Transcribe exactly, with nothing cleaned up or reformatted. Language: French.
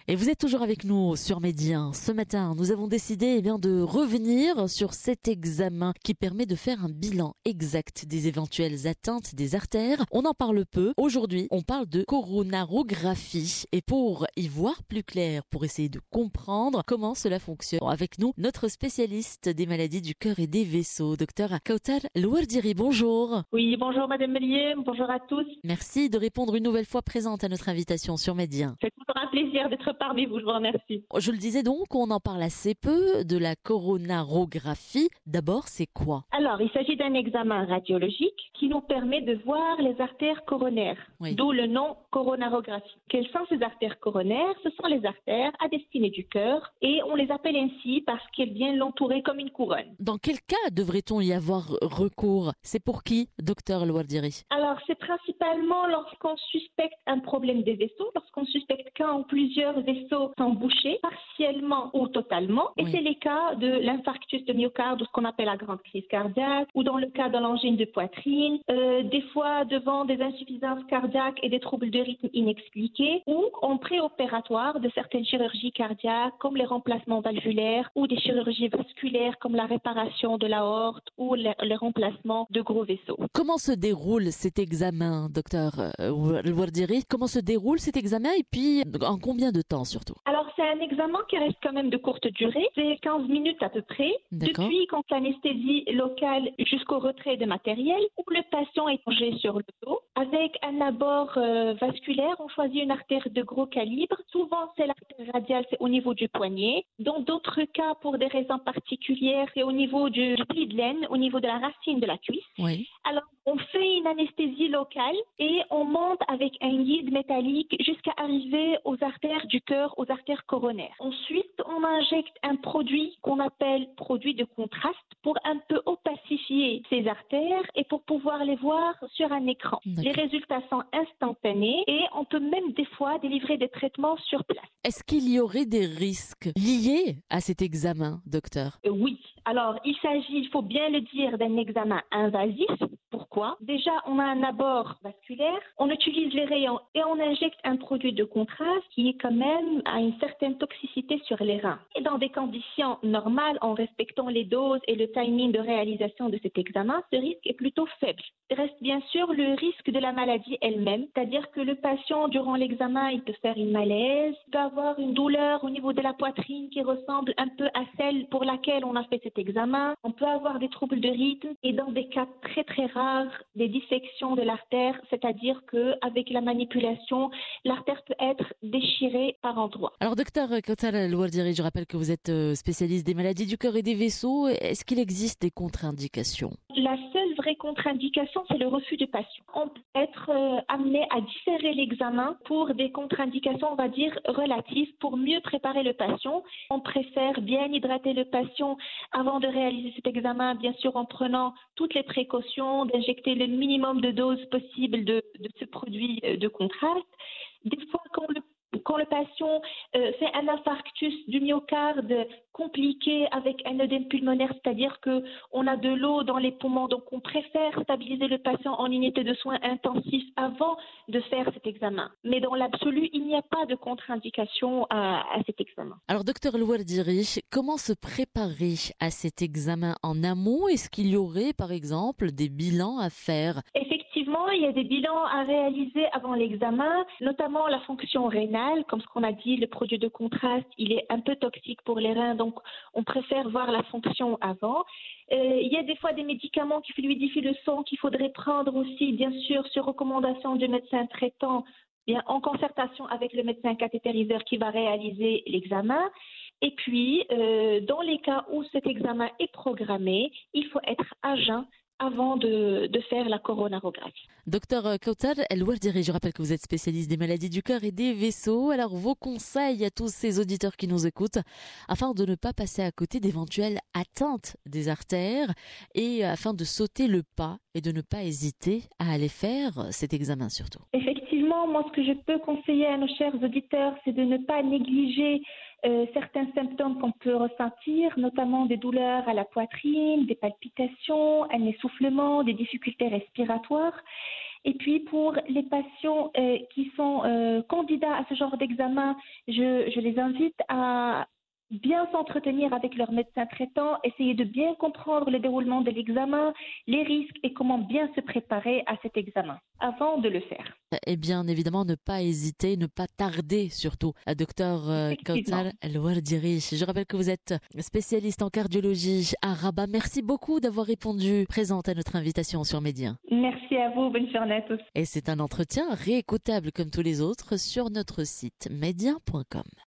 Et vous êtes toujours avec nous sur Médien. Ce matin, nous avons décidé eh bien, de revenir sur cet examen qui permet de faire un bilan exact des éventuelles atteintes des artères. On en parle peu. Aujourd'hui, on parle de coronarographie. Et pour y voir plus clair, pour essayer de comprendre comment cela fonctionne, avec nous, notre spécialiste des maladies du cœur et des vaisseaux, docteur Kautar Louardiri. Bonjour. Oui, bonjour Madame Mélier, bonjour à tous. Merci de répondre une nouvelle fois présente à notre invitation sur Médien. C'est toujours un plaisir d'être parmi vous, je vous remercie. Je le disais donc, on en parle assez peu de la coronarographie. D'abord, c'est quoi? Alors, il s'agit d'un examen radiologique qui nous permet de voir les artères coronaires, Oui. d'où le nom coronarographie. Quelles sont ces artères coronaires? Ce sont les artères à destinée du cœur et on les appelle ainsi parce qu'elles viennent l'entourer comme une couronne. Dans quel cas devrait-on y avoir recours? C'est pour qui, docteur Louardiri? Alors, c'est principalement lorsqu'on suspecte un problème des vaisseaux, lorsqu'on suspecte qu'un ou plusieurs vaisseaux sont bouchés, partiellement ou totalement. Et Oui. c'est les cas de l'infarctus de myocarde, ou ce qu'on appelle la grande crise cardiaque, ou dans le cas de l'angine de poitrine, euh, des fois devant des insuffisances cardiaques et des troubles de rythme inexpliqués, ou en préopératoire de certaines chirurgies cardiaques, comme les remplacements valvulaires, ou des chirurgies vasculaires, comme la réparation de l'aorte, ou le, le remplacement de gros vaisseaux. Comment se déroule cet examen, docteur Louardiri? Comment se déroule cet examen et puis en combien de temps surtout? Alors, c'est un examen qui reste quand même de courte durée. C'est quinze minutes à peu près. D'accord. Depuis quand l'anesthésie locale jusqu'au retrait de matériel où le patient est plongé sur le dos. Avec un abord euh, vasculaire, on choisit une artère de gros calibre. Souvent, c'est l'artère radiale, c'est au niveau du poignet. Dans d'autres cas, pour des raisons particulières, c'est au niveau du pli de laine, au niveau de la racine de la cuisse. Oui. Alors, on fait une anesthésie locale et on monte avec un guide métallique jusqu'à arriver aux artères du cœur, aux artères coronaires. Ensuite, on injecte un produit qu'on appelle produit de contraste pour un peu opacifier ces artères et pour pouvoir les voir sur un écran. D'accord. Les résultats sont instantanés et on peut même des fois délivrer des traitements sur place. Est-ce qu'il y aurait des risques liés à cet examen, docteur? Euh, Oui. Alors, il s'agit, il faut bien le dire, d'un examen invasif. Pourquoi? Déjà, on a un abord vasculaire, on utilise les rayons et on injecte un produit de contraste qui est quand même à une certaine toxicité sur les reins. Et dans des conditions normales, en respectant les doses et le timing de réalisation de cet examen, ce risque est plutôt faible. Il reste bien sûr le risque de la maladie elle-même, c'est-à-dire que le patient, durant l'examen, il peut faire une malaise, il peut avoir une douleur au niveau de la poitrine qui ressemble un peu à celle pour laquelle on a fait cet examen. On peut avoir des troubles de rythme et dans des cas très très rares, des dissections de l'artère, c'est-à-dire qu'avec la manipulation, l'artère peut être déchirée par endroits. Alors, docteur Kautar Louardiri, je rappelle que vous êtes euh, spécialiste des maladies du cœur et des vaisseaux. Est-ce qu'il existe des contre-indications? La seule vraie contre-indication, c'est le refus du patient. On peut être euh, amené à différer l'examen pour des contre-indications, on va dire, relatives, pour mieux préparer le patient. On préfère bien hydrater le patient avant de réaliser cet examen, bien sûr en prenant toutes les précautions, d'injecter le minimum de doses possible de, de ce produit de contraste. Des fois, quand le Quand le patient euh, fait un infarctus du myocarde compliqué avec un œdème pulmonaire, c'est-à-dire qu'on a de l'eau dans les poumons, donc on préfère stabiliser le patient en unité de soins intensifs avant de faire cet examen. Mais dans l'absolu, il n'y a pas de contre-indication à, à cet examen. Alors, docteur Louardiri, comment se préparer à cet examen en amont? Est-ce qu'il y aurait, par exemple, des bilans à faire? Effectivement, il y a des bilans à réaliser avant l'examen, notamment la fonction rénale. Comme ce qu'on a dit, le produit de contraste, il est un peu toxique pour les reins, donc on préfère voir la fonction avant. Euh, il y a des fois des médicaments qui fluidifient le sang qu'il faudrait prendre aussi, bien sûr, sur recommandation du médecin traitant, bien en concertation avec le médecin cathétériseur qui va réaliser l'examen. Et puis, euh, dans les cas où cet examen est programmé, il faut être à jeun avant de, de faire la coronarographie. Docteur Kautar Louardiri, je rappelle que vous êtes spécialiste des maladies du cœur et des vaisseaux. Alors, vos conseils à tous ces auditeurs qui nous écoutent, afin de ne pas passer à côté d'éventuelles atteintes des artères et afin de sauter le pas et de ne pas hésiter à aller faire cet examen surtout. Effectivement, moi, ce que je peux conseiller à nos chers auditeurs, c'est de ne pas négliger euh, certains symptômes qu'on peut ressentir, notamment des douleurs à la poitrine, des palpitations, un essoufflement, des difficultés respiratoires. Et puis pour les patients euh, qui sont euh, candidats à ce genre d'examen, je, je les invite à bien s'entretenir avec leur médecin traitant, essayer de bien comprendre le déroulement de l'examen, les risques et comment bien se préparer à cet examen avant de le faire. Et bien évidemment, ne pas hésiter, ne pas tarder surtout. Docteur Kauthar El-Wardiri, je rappelle que vous êtes spécialiste en cardiologie à Rabat. Merci beaucoup d'avoir répondu présente à notre invitation sur Média. Merci à vous, bonne journée à tous. Et c'est un entretien réécoutable comme tous les autres sur notre site média point com.